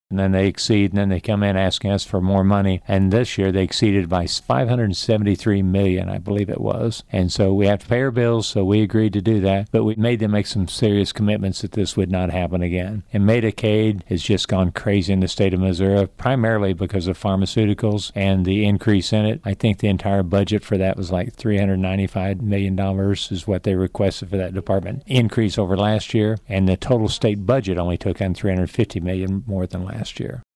and then they exceed, and then they come in asking us for more money. And this year they exceeded by $573 million, I believe it was. And so we have to pay our bills, so we agreed to do that. But we made them make some serious commitments that this would not happen again. And Medicaid has just gone crazy in the state of Missouri, primarily because of pharmaceuticals and the increase in it. I think the entire budget for that was like $395 million is what they requested for that department. Increase over last year, and the total state budget only took on $350 million more than last year.